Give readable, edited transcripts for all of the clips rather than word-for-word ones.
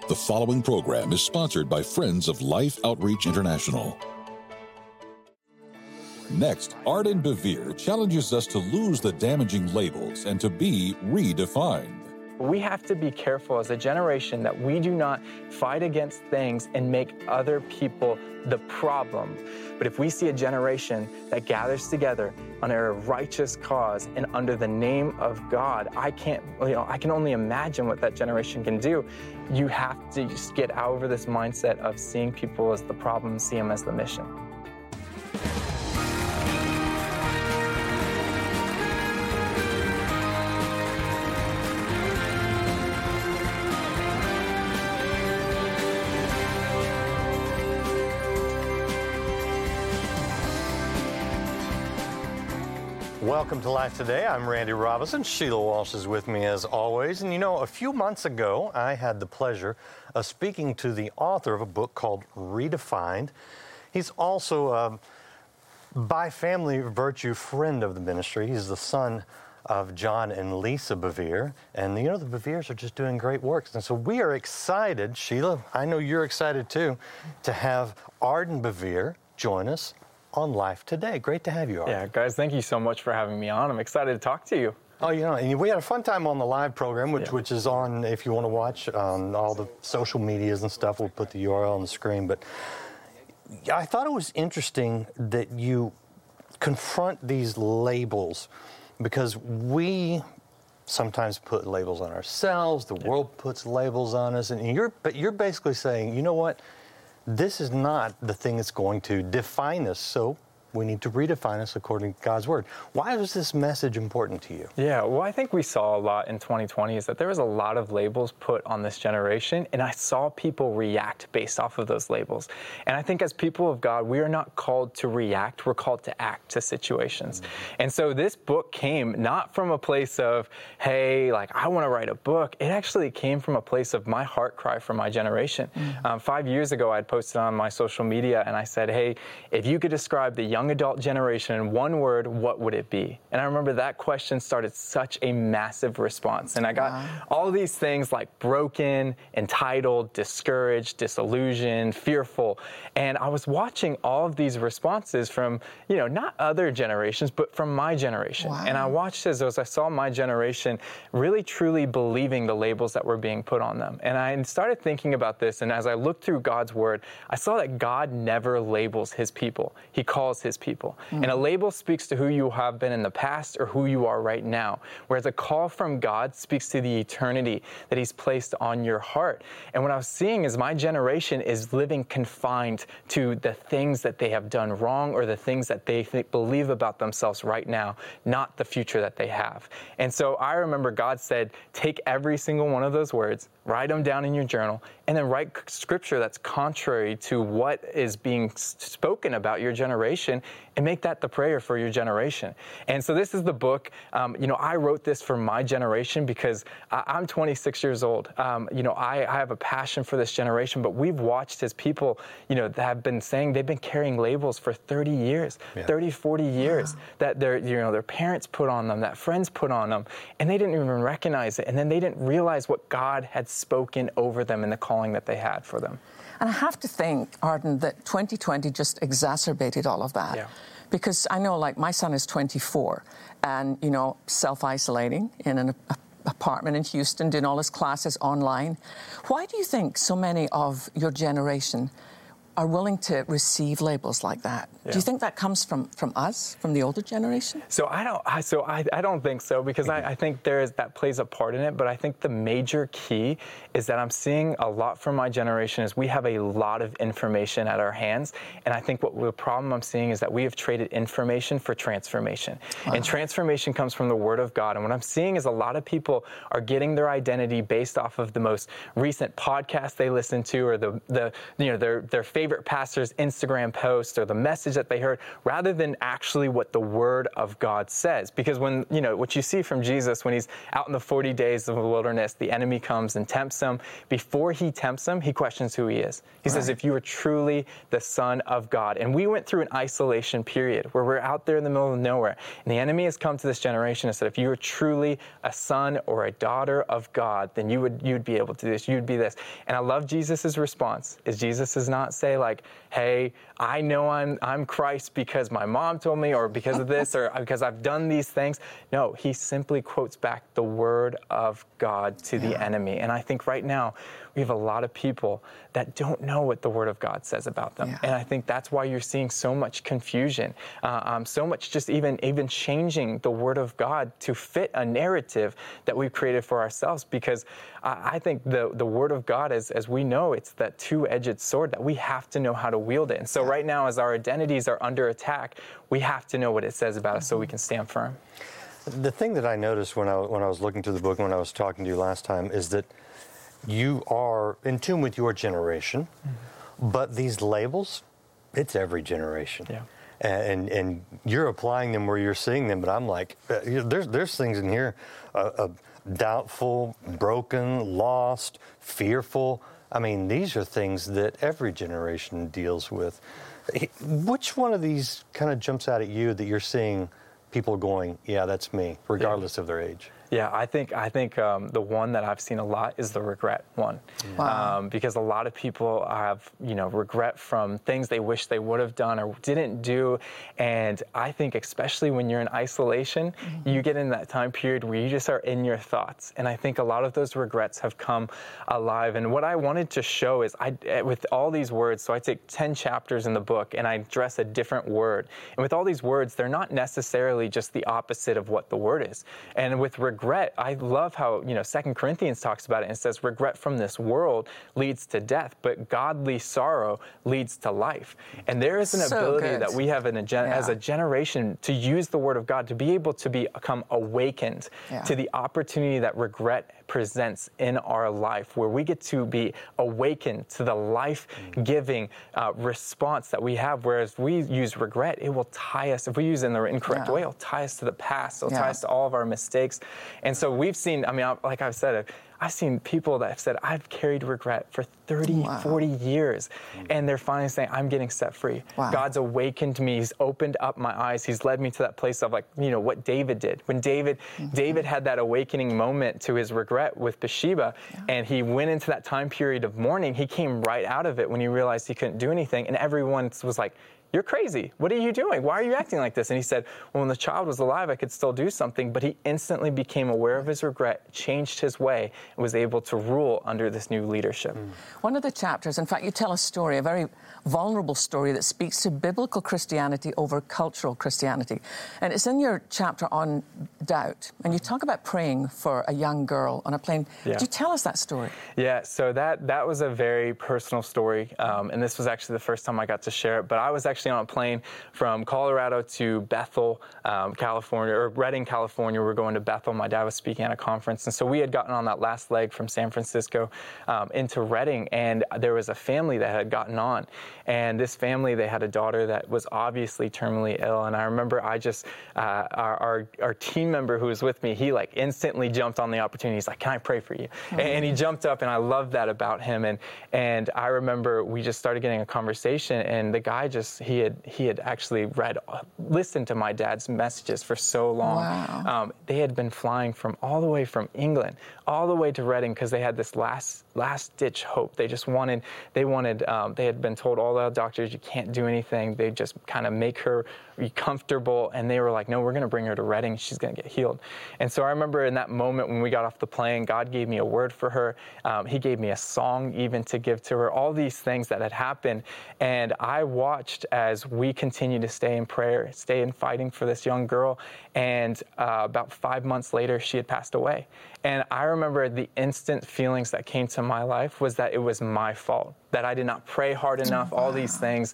The following program is sponsored by Friends of Life Outreach International. Next, Arden Bevere challenges us to lose the damaging labels and to be redefined. We have to be careful as a generation that we do not fight against things and make other people the problem. But if we see a generation that gathers together under a righteous cause and under the name of God, I can only imagine what that generation can do. You have to just get over this mindset of seeing people as the problem, see them as the mission. Welcome to Life Today. I'm Randy Robinson. Sheila Walsh is with me as always. And you know, a few months ago, I had the pleasure of speaking to the author of a book called Redefined. He's also a by family virtue friend of the ministry. He's the son of John and Lisa Bevere. And you know, the Beveres are just doing great work. And so we are excited, Sheila, I know you're excited too, to have Arden Bevere join us on Life Today. Great to have you, Arden. Yeah, guys, thank you so much for having me on. I'm excited to talk to you. Oh, you know, and we had a fun time on the live program, which is on, if you want to watch, on all the social medias and stuff. We'll put the URL on the screen. But I thought it was interesting that you confront these labels, because we sometimes put labels on ourselves. The world puts labels on us, and you're basically saying, you know what? This is not the thing that's going to define us, so we need to redefine us according to God's Word. Why was this message important to you? Yeah, well, I think we saw a lot in 2020 is that there was a lot of labels put on this generation, and I saw people react based off of those labels. And I think as people of God, we are not called to react, we're called to act to situations. Mm-hmm. And so this book came not from a place of, hey, like, I want to write a book. It actually came from a place of my heart cry for my generation. Mm-hmm. 5 years ago, I'd posted on my social media, and I said, hey, if you could describe the young adult generation in one word, what would it be? And I remember that question started such a massive response. And I got all these things like broken, entitled, discouraged, disillusioned, fearful. And I was watching all of these responses from, not other generations, but from my generation. Wow. And I watched as I saw my generation really truly believing the labels that were being put on them. And I started thinking about this. And as I looked through God's Word, I saw that God never labels his people. He calls his people. Mm-hmm. And a label speaks to who you have been in the past or who you are right now, whereas a call from God speaks to the eternity that he's placed on your heart. And what I was seeing is my generation is living confined to the things that they have done wrong or the things that they believe about themselves right now, not the future that they have. And so I remember God said, take every single one of those words, write them down in your journal, and then write scripture that's contrary to what is being spoken about your generation, and make that the prayer for your generation. And so this is the book. I wrote this for my generation because I'm 26 years old. I have a passion for this generation, but we've watched as people, that have been saying they've been carrying labels for 30 years, 30, 40 years, that their parents put on them, that friends put on them, and they didn't even recognize it. And then they didn't realize what God had spoken over them and the calling that they had for them. And I have to think, Arden, that 2020 just exacerbated all of that. Yeah. Because I know, like, my son is 24 and, self-isolating in an apartment in Houston, doing all his classes online. Why do you think so many of your generation are willing to receive labels like that? Yeah. Do you think that comes from us, from the older generation? So I don't think so, because I think that plays a part in it. But I think the major key is that I'm seeing a lot from my generation is we have a lot of information at our hands. And I think the problem I'm seeing is that we have traded information for transformation. Wow. And transformation comes from the Word of God. And what I'm seeing is a lot of people are getting their identity based off of the most recent podcast they listen to, or their favorite favorite pastor's Instagram post or the message that they heard, rather than actually what the Word of God says. Because when, what you see from Jesus when he's out in the 40 days of the wilderness, the enemy comes and tempts him. Before he tempts him, he questions who he is. He says, if you are truly the Son of God. And we went through an isolation period where we're out there in the middle of nowhere. And the enemy has come to this generation and said, if you are truly a son or a daughter of God, then you'd be able to do this, you'd be this. And I love Jesus' response. Jesus does not say like, hey, I know I'm Christ because my mom told me, or because of this, or because I've done these things. No, he simply quotes back the Word of God to the enemy. And I think right now we have a lot of people that don't know what the Word of God says about them. And I think that's why you're seeing so much confusion, so much just even changing the Word of God to fit a narrative that we've created for ourselves. Because I think the Word of God, as we know, it's that two-edged sword that we have to know how to wield it. And so right now, as our identities are under attack, we have to know what it says about us so we can stand firm. The thing that I noticed when I was looking through the book, when I was talking to you last time, is that you are in tune with your generation, but these labels, it's every generation. Yeah. And you're applying them where you're seeing them, but I'm like, there's things in here, doubtful, broken, lost, fearful. I mean, these are things that every generation deals with. Which one of these kind of jumps out at you that you're seeing people going, yeah, that's me, regardless of their age? Yeah, I think the one that I've seen a lot is the regret one. Wow. Because a lot of people have, regret from things they wish they would have done or didn't do. And I think especially when you're in isolation, you get in that time period where you just are in your thoughts. And I think a lot of those regrets have come alive. And what I wanted to show is with all these words, so I take 10 chapters in the book and I address a different word. And with all these words, they're not necessarily just the opposite of what the word is. And with regret, I love how, 2 Corinthians talks about it and says, regret from this world leads to death, but godly sorrow leads to life. And there is an ability that we have as a generation to use the Word of God, to be able to become awakened to the opportunity that regret presents in our life, where we get to be awakened to the life-giving response that we have. Whereas we use regret, it will tie us, if we use it in the incorrect way, it'll tie us to the past, it'll tie us to all of our mistakes. And so we've seen, like I've said, I've seen people that have said, I've carried regret for 30, 40 years. And they're finally saying, I'm getting set free. Wow. God's awakened me. He's opened up my eyes. He's led me to that place of what David did. When David had that awakening moment to his regret with Bathsheba, and he went into that time period of mourning, he came right out of it when he realized he couldn't do anything. And everyone was like, you're crazy. What are you doing? Why are you acting like this? And he said, well, when the child was alive, I could still do something. But he instantly became aware of his regret, changed his way, and was able to rule under this new leadership. One of the chapters, in fact, you tell a story, a very vulnerable story that speaks to biblical Christianity over cultural Christianity. And it's in your chapter on doubt. And you talk about praying for a young girl on a plane. Yeah. Could you tell us that story? Yeah, so that was a very personal story. And this was actually the first time I got to share it. But I was actually on a plane from Colorado to Bethel, California, or Redding, California. We're going to Bethel. My dad was speaking at a conference. And so we had gotten on that last leg from San Francisco into Redding. And there was a family that had gotten on. And this family, they had a daughter that was obviously terminally ill. And I remember our team member who was with me, he instantly jumped on the opportunity. He's like, can I pray for you? And he jumped up, and I loved that about him. And I remember we just started getting a conversation, and the guy he had actually listened to my dad's messages for so long. Wow. They had been flying all the way from England, all the way to Redding, because they had this last ditch hope. They had been told all the doctors, you can't do anything. They just kind of make her be comfortable. And they were like, no, we're going to bring her to Redding. She's going to get healed. And so I remember in that moment when we got off the plane, God gave me a word for her. He gave me a song even to give to her, all these things that had happened. And I watched as we continued to stay in prayer, stay in fighting for this young girl. And about 5 months later, she had passed away. And I remember the instant feelings that came to my life was that it was my fault, that I did not pray hard enough, all these things.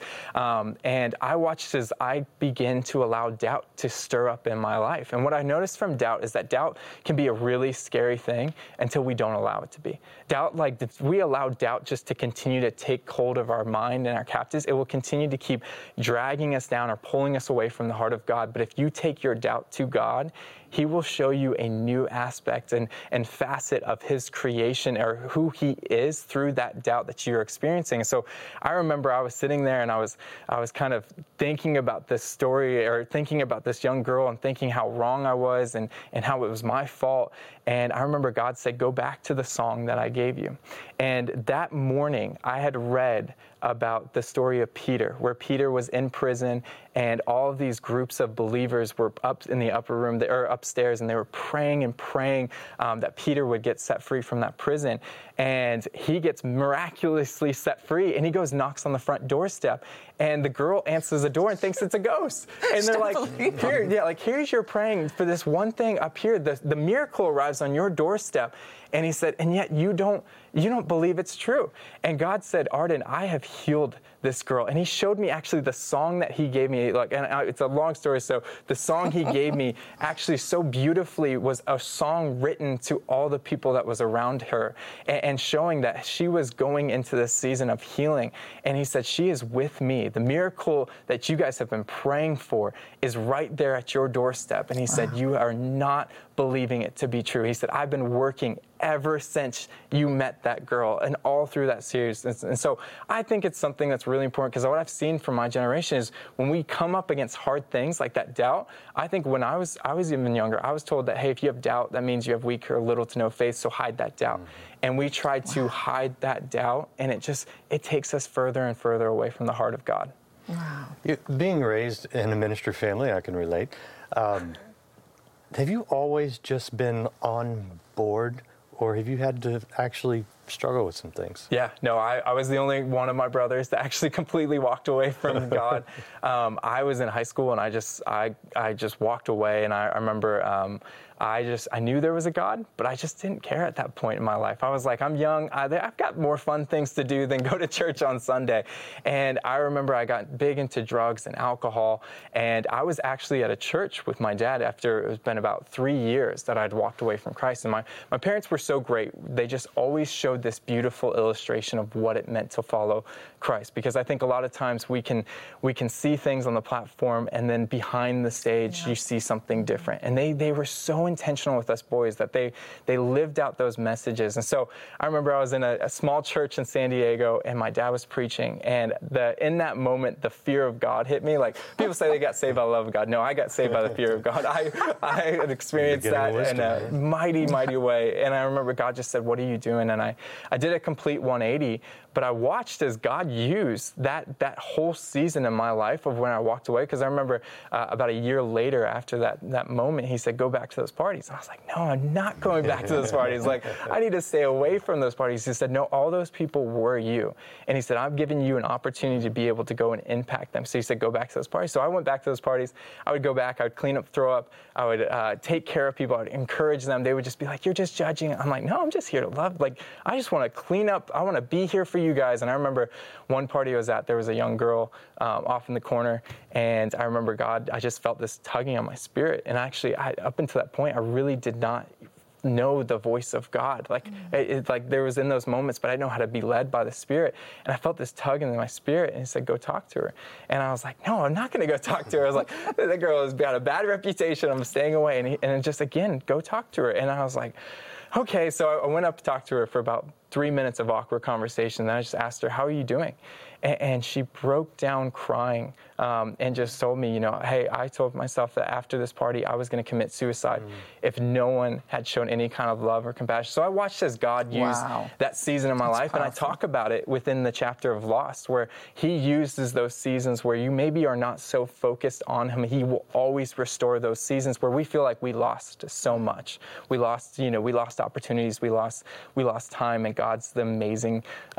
And I watched as I began to allow doubt to stir up in my life. And what I noticed from doubt is that doubt can be a really scary thing until we don't allow it to be. Doubt, like if we allow doubt just to continue to take hold of our mind and our captives, it will continue to keep dragging us down or pulling us away from the heart of God. But if you take your doubt to God, He will show you a new aspect and facet of His creation or who He is through that doubt that you're experiencing. And so I remember I was sitting there and I was kind of thinking about this story or thinking about this young girl and thinking how wrong I was and how it was my fault. And I remember God said, go back to the song that I gave you. And that morning I had read about the story of Peter, where Peter was in prison and all of these groups of believers were up in the upper room or upstairs, and they were praying and praying that Peter would get set free from that prison. And he gets miraculously set free, and he goes, knocks on the front doorstep, and the girl answers the door and thinks it's a ghost. And they're like, here's your praying for this one thing up here. The miracle arrives on your doorstep. And he said, and yet you don't believe it's true. And God said, Arden, I have healed this girl. And He showed me actually the song that He gave me. It's a long story. So the song He gave me actually so beautifully was a song written to all the people that was around her and showing that she was going into this season of healing. And He said, she is with me. The miracle that you guys have been praying for is right there at your doorstep. And He said, you are not believing it to be true. He said, I've been working ever since you met that girl and all through that series. And so I think it's something that's really important, because what I've seen from my generation is when we come up against hard things like that doubt, I think when I was even younger, I was told that, hey, if you have doubt, that means you have weak or little to no faith, so hide that doubt. And we try to hide that doubt, and it takes us further and further away from the heart of God. Wow. Being raised in a ministry family, I can relate. Have you always just been on board, or have you had to actually struggle with some things? Yeah, no, I was the only one of my brothers that actually completely walked away from God. I was in high school, and I just walked away, and I remember I knew there was a God, but I just didn't care at that point in my life. I was like, I'm young. I've got more fun things to do than go to church on Sunday. And I remember I got big into drugs and alcohol. And I was actually at a church with my dad after it was been about 3 years that I'd walked away from Christ. And my parents were so great. They just always showed this beautiful illustration of what it meant to follow Christ. Because I think a lot of times we can see things on the platform, and then behind the stage, you see something different. And they were so intentional with us boys that they lived out those messages. And so I remember I was in a small church in San Diego, and my dad was preaching, and in that moment the fear of God hit me. Like, people say they got saved by the love of God. No, I got saved by the fear of God. I had experienced that in a mighty way. And I remember God just said, what are you doing? And I did a complete 180, but I watched as God used that whole season in my life of when I walked away. Because I remember about a year later after that moment, He said, go back to those parties. And I was like, no, I'm not going back to those parties. Like, I need to stay away from those parties. He said, no, all those people were you. And He said, I'm giving you an opportunity to be able to go and impact them. So He said, go back to those parties. So I went back to those parties. I would go back. I would clean up, throw up. I would take care of people. I would encourage them. They would just be like, you're just judging. I'm like, no, I'm just here to love. Like, I just want to clean up. I want to be here for you guys. And I remember one party I was at, there was a young girl off in the corner. And I remember I just felt this tugging on my spirit. And actually, up until that point, I really did not know the voice of God. Like, like there was in those moments, but I didn't know how to be led by the Spirit. And I felt this tug in my spirit, and He said, go talk to her. And I was like, no, I'm not going to go talk to her. I was like, that girl has got a bad reputation. I'm staying away. And just, again, go talk to her. And I was like, okay. So I went up to talk to her for about 3 minutes of awkward conversation. Then I just asked her, how are you doing? And she broke down crying and just told me, hey, I told myself that after this party, I was going to commit suicide if no one had shown any kind of love or compassion. So I watched as God used that season of my life. Powerful. And I talk about it within the chapter of Lost, where He uses those seasons where you maybe are not so focused on Him. He will always restore those seasons where we feel like we lost so much. We lost opportunities. We lost time. And God's the amazing,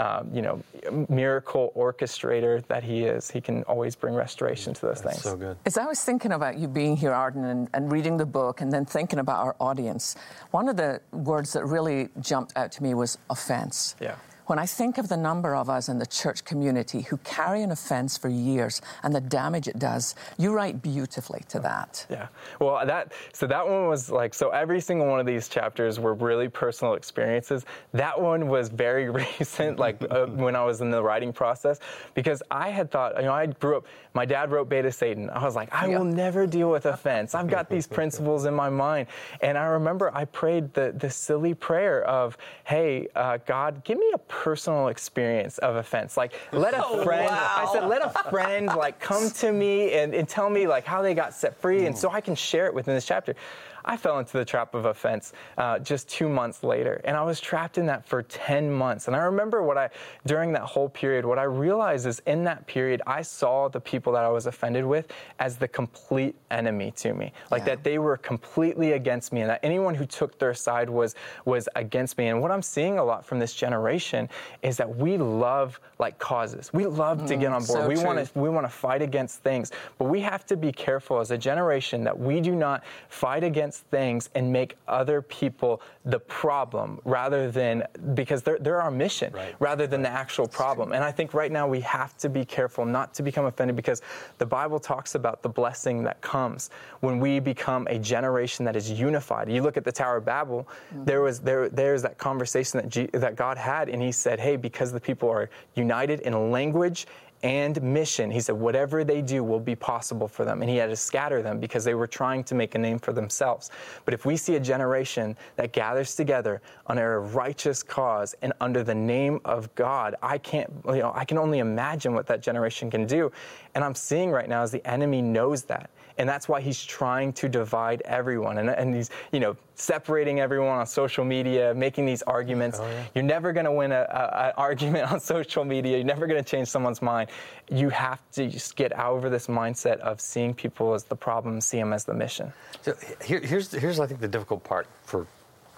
miracle orchestrator that He is. He can always bring restoration to those things. So good. As I was thinking about you being here, Arden, and reading the book and then thinking about our audience, one of the words that really jumped out to me was offense. Yeah. When I think of the number of us in the church community who carry an offense for years and the damage it does, you write beautifully to that. Yeah. Well, that one was like, so every single one of these chapters were really personal experiences. That one was very recent, like when I was in the writing process, because I had thought, I grew up, my dad wrote Beta Satan. I was like, I will never deal with offense. I've got these principles in my mind. And I remember I prayed the silly prayer of, hey, God, give me a personal experience of offense. Like, let a friend, I said, let a friend like come to me and tell me like how they got set free, and so I can share it within this chapter. I fell into the trap of offense just 2 months later, and I was trapped in that for 10 months. And I remember during that whole period, what I realized is in that period, I saw the people that I was offended with as the complete enemy to me, like that they were completely against me, and that anyone who took their side was against me. And what I'm seeing a lot from this generation is that we love like causes. We love to get on board. So we want to fight against things, but we have to be careful as a generation that we do not fight against things and make other people the problem rather than, because they're our mission, rather than the actual problem. And I think right now we have to be careful not to become offended, because the Bible talks about the blessing that comes when we become a generation that is unified. You look at the Tower of Babel, there's that conversation that God had, and He said, hey, because the people are united in language and mission, He said, whatever they do will be possible for them. And He had to scatter them because they were trying to make a name for themselves. But if we see a generation that gathers together under a righteous cause and under the name of God, I can only imagine what that generation can do. And I'm seeing right now is the enemy knows that. And that's why he's trying to divide everyone. And he's, separating everyone on social media, making these arguments. You're never going to win an argument on social media. You're never going to change someone's mind. You have to just get over this mindset of seeing people as the problem, see them as the mission. So here's I think the difficult part for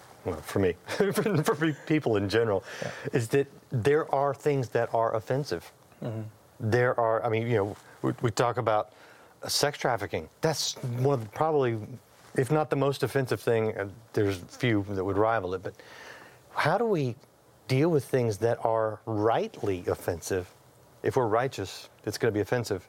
me, for people in general, is that there are things that are offensive. There are, we talk about sex trafficking. That's one of probably, if not the most offensive thing, there's few that would rival it, but how do we deal with things that are rightly offensive? If we're righteous, it's going to be offensive.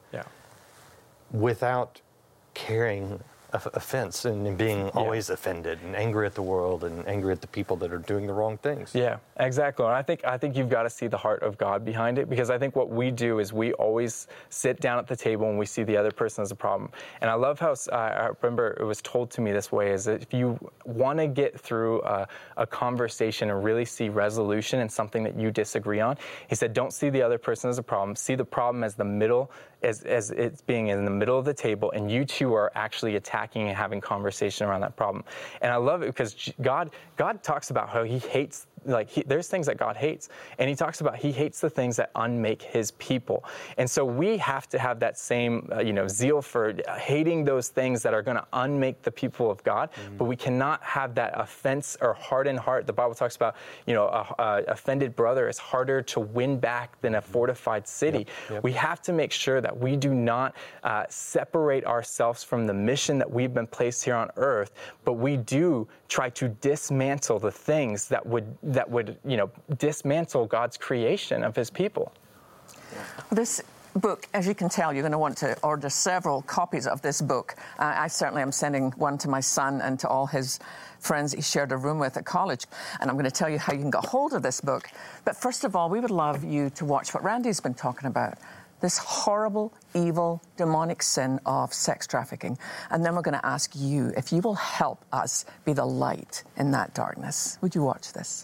Without carrying offense and being always offended and angry at the world and angry at the people that are doing the wrong things. Yeah, exactly. And I think you've got to see the heart of God behind it, because I think what we do is we always sit down at the table and we see the other person as a problem. And I love how I remember it was told to me this way, is that if you want to get through a conversation and really see resolution in something that you disagree on, he said, don't see the other person as a problem. See the problem as the middle, as it's being in the middle of the table, and you two are actually attacking and having conversation around that problem. And I love it because God talks about how He hates, there's things that God hates, and He talks about He hates the things that unmake His people. And so we have to have that same zeal for hating those things that are going to unmake the people of God, but we cannot have that offense or hardened heart. The Bible talks about a offended brother is harder to win back than a fortified city. We have to make sure that we do not separate ourselves from the mission that we've been placed here on earth, but we do try to dismantle the things that would dismantle God's creation of His people. This book, as you can tell, you're going to want to order several copies of this book. I certainly am sending one to my son and to all his friends he shared a room with at college. And I'm going to tell you how you can get hold of this book. But first of all, we would love you to watch what Randy's been talking about, this horrible, evil, demonic sin of sex trafficking. And then we're going to ask you if you will help us be the light in that darkness. Would you watch this?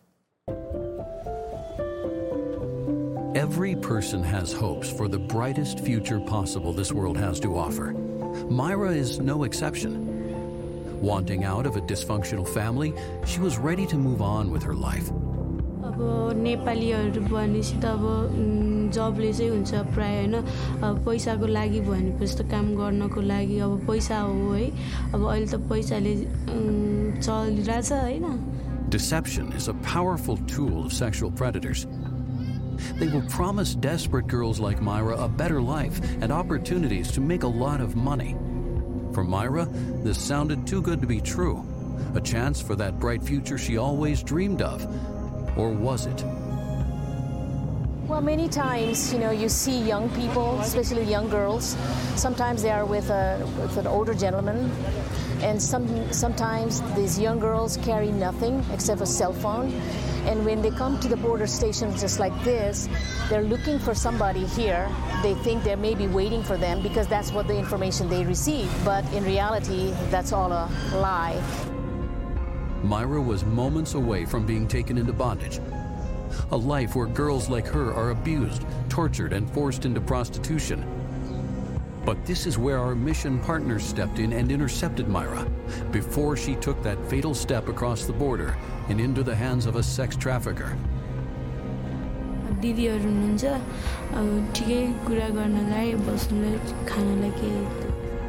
Every person has hopes for the brightest future possible this world has to offer. Myra is no exception. Wanting out of a dysfunctional family, she was ready to move on with her life. नेपालीहरु भनेपछि त अब जबले चाहिँ हुन्छ प्राय हैन पैसाको लागि भनेपछि त काम गर्नको लागि अब पैसा हो है अब अहिले त पैसाले चलिरहेछ हैन Deception is a powerful tool of sexual predators. They will promise desperate girls like Myra a better life and opportunities to make a lot of money. For Myra, this sounded too good to be true. A chance for that bright future she always dreamed of. Or was it? Well, many times, you see young people, especially young girls. Sometimes they are with an older gentleman, and sometimes these young girls carry nothing except a cell phone. And when they come to the border stations just like this, they're looking for somebody here. They think they may be waiting for them because that's what the information they receive. But in reality, that's all a lie. Myra was moments away from being taken into bondage. A life where girls like her are abused, tortured, and forced into prostitution. But this is where our mission partners stepped in and intercepted Myra before she took that fatal step across the border and into the hands of a sex trafficker. दिदीहरु हुनुहुन्छ अब ठिकै कुरा गर्नलाई बस्नलाई खानलाई के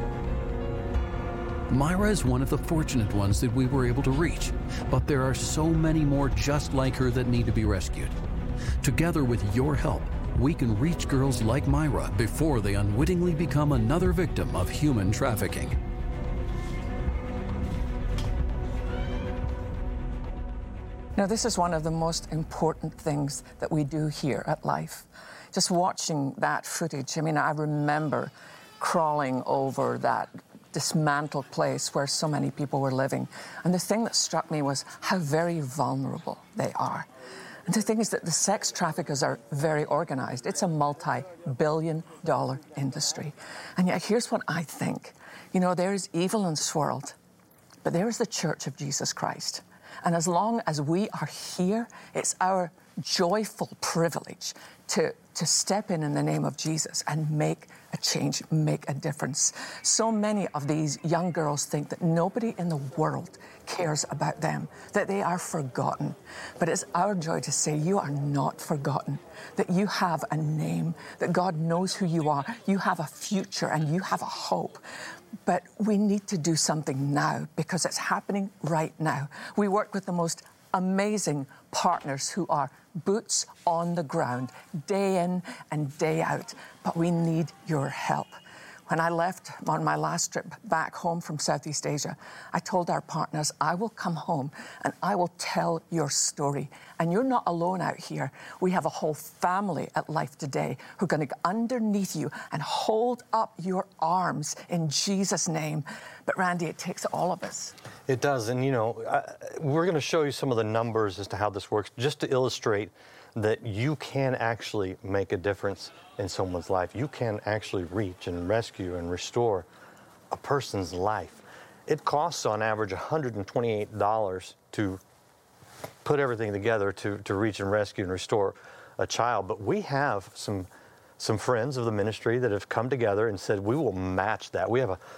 Myra is one of the fortunate ones that we were able to reach, but there are so many more just like her that need to be rescued. Together with your help, we can reach girls like Myra before they unwittingly become another victim of human trafficking. Now, this is one of the most important things that we do here at Life. Just watching that footage, I remember crawling over that dismantled place where so many people were living. And the thing that struck me was how very vulnerable they are. And the thing is that the sex traffickers are very organized. It's a multi-billion-dollar industry. And yet here's what I think. There is evil in this world, but there is the Church of Jesus Christ. And as long as we are here, it's our joyful privilege to step in the name of Jesus and make a change, make a difference. So many of these young girls think that nobody in the world cares about them, that they are forgotten. But it's our joy to say you are not forgotten, that you have a name, that God knows who you are, you have a future and you have a hope. But we need to do something now because it's happening right now. We work with the most amazing partners who are boots on the ground, day in and day out. But we need your help. When I left on my last trip back home from Southeast Asia, I told our partners, I will come home and I will tell your story. And you're not alone out here. We have a whole family at Life Today who are going to go underneath you and hold up your arms in Jesus' name. But Randy, it takes all of us. It does. And, we're going to show you some of the numbers as to how this works, just to illustrate that you can actually make a difference in someone's life. You can actually reach and rescue and restore a person's life. It costs on average $128 to put everything together to reach and rescue and restore a child. But we have some friends of the ministry that have come together and said, we will match that. We have a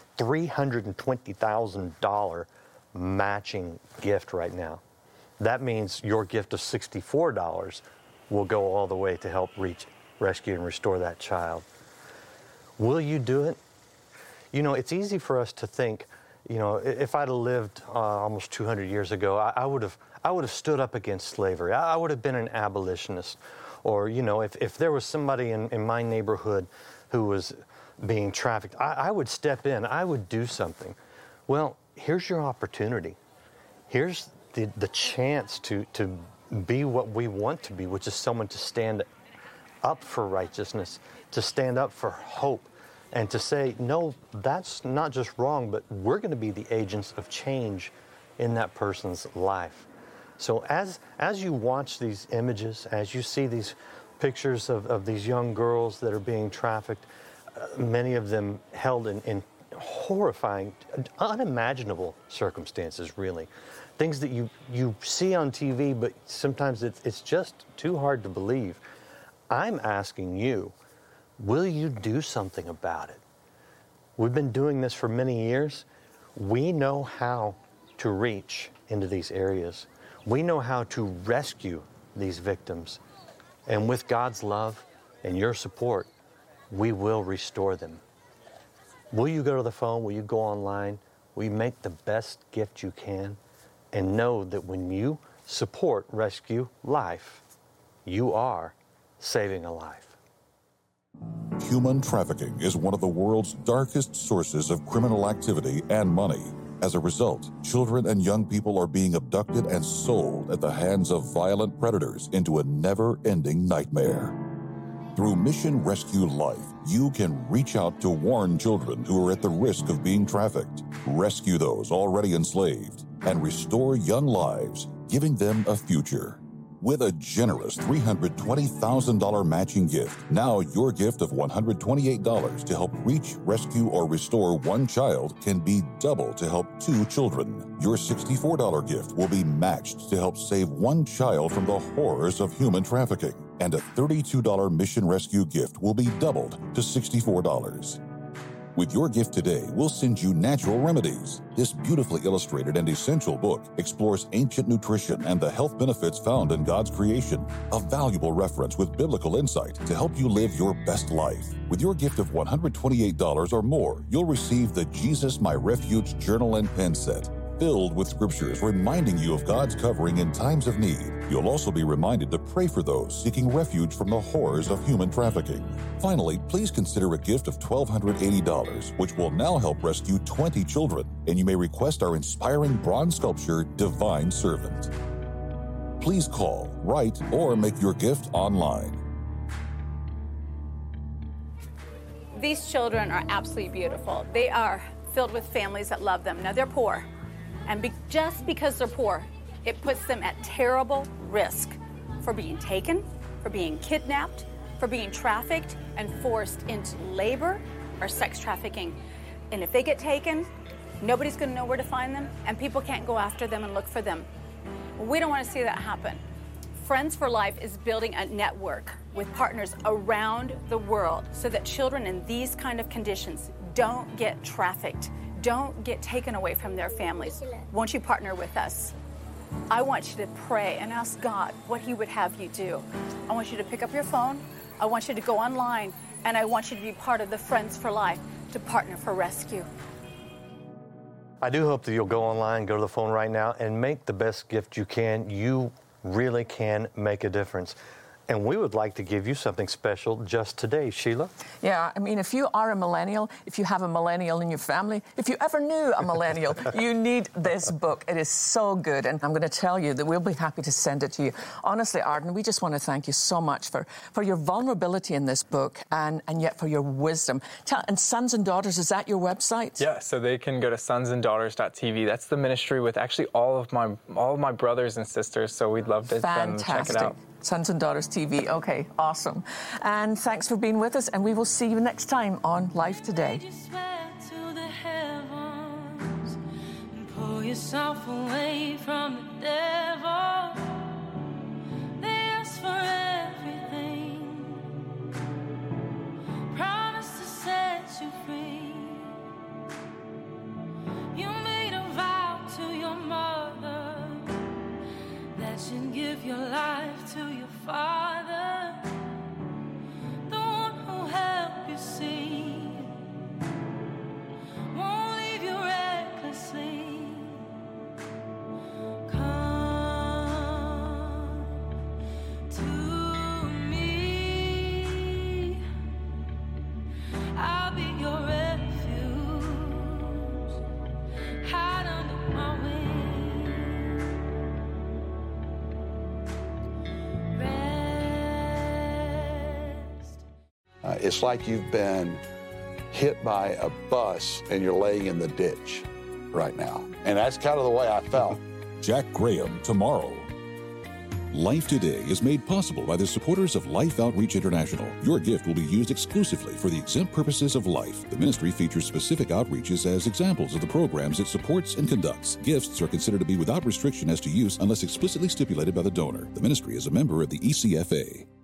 $320,000 matching gift right now. That means your gift of $64 will go all the way to help reach, rescue, and restore that child. Will you do it? It's easy for us to think, if I'd have lived almost 200 years ago, I would have stood up against slavery. I would have been an abolitionist. Or, if there was somebody in my neighborhood who was being trafficked, I would step in. I would do something. Well, here's your opportunity. Here's the chance to be what we want to be, which is someone to stand up for righteousness, to stand up for hope, and to say, no, that's not just wrong, but we're going to be the agents of change in that person's life. So as you watch these images, as you see these pictures of these young girls that are being trafficked, many of them held in horrifying, unimaginable circumstances, really. Things that you see on TV, but sometimes it's just too hard to believe. I'm asking you, will you do something about it? We've been doing this for many years. We know how to reach into these areas. We know how to rescue these victims. And with God's love and your support, we will restore them. Will you go to the phone? Will you go online? Will you make the best gift you can? And know that when you support Rescue Life. You are saving a life. Human trafficking is one of the world's darkest sources of criminal activity and money. As a result, children and young people are being abducted and sold at the hands of violent predators into a never-ending nightmare. Through Mission Rescue Life, you can reach out to warn children who are at the risk of being trafficked, rescue those already enslaved, and restore young lives, giving them a future. With a generous $320,000 matching gift, now your gift of $128 to help reach, rescue, or restore one child can be double to help 2 children. Your $64 gift will be matched to help save one child from the horrors of human trafficking. And a $32 Mission Rescue gift will be doubled to $64. With your gift today, we'll send you Natural Remedies. This beautifully illustrated and essential book explores ancient nutrition and the health benefits found in God's creation. A valuable reference with biblical insight to help you live your best life. With your gift of $128 or more, you'll receive the Jesus My Refuge Journal and Pen Set, filled with scriptures reminding you of God's covering in times of need. You'll also be reminded to pray for those seeking refuge from the horrors of human trafficking. Finally, please consider a gift of $1,280, which will now help rescue 20 children, and you may request our inspiring bronze sculpture, Divine Servant. Please call, write, or make your gift online. These children are absolutely beautiful. They are filled with families that love them. Now, they're poor. And just because they're poor, it puts them at terrible risk for being taken, for being kidnapped, for being trafficked and forced into labor or sex trafficking. And if they get taken, nobody's going to know where to find them, and people can't go after them and look for them. We don't want to see that happen. Friends for Life is building a network with partners around the world so that children in these kind of conditions don't get trafficked, don't get taken away from their families. Won't you partner with us? I want you to pray and ask God what He would have you do. I want you to pick up your phone. I want you to go online, and I want you to be part of the Friends for Life to partner for rescue. I do hope that you'll go online, go to the phone right now, and make the best gift you can. You really can make a difference. And we would like to give you something special just today, Sheila. Yeah, I mean, if you are a millennial, if you have a millennial in your family, if you ever knew a millennial, you need this book. It is so good, and I'm going to tell you that we'll be happy to send it to you. Honestly, Arden, we just want to thank you so much for your vulnerability in this book and yet for your wisdom. And Sons and Daughters, is that your website? Yeah, so they can go to sonsanddaughters.tv. That's the ministry with actually all of my brothers and sisters, so we'd love to them check it out. Sons and Daughters TV. Okay, awesome. And thanks for being with us, and we will see you next time on Life Today. Pull yourself away from the devil. They ask for everything. Promise to set you free. You made a vow to your mother that you'd give your life to your father, the one who'll help you see, won't leave you recklessly. Come to me, I'll be your refuge, hide under my wings. It's like you've been hit by a bus and you're laying in the ditch right now. And that's kind of the way I felt. Jack Graham, tomorrow. Life Today is made possible by the supporters of Life Outreach International. Your gift will be used exclusively for the exempt purposes of life. The ministry features specific outreaches as examples of the programs it supports and conducts. Gifts are considered to be without restriction as to use unless explicitly stipulated by the donor. The ministry is a member of the ECFA.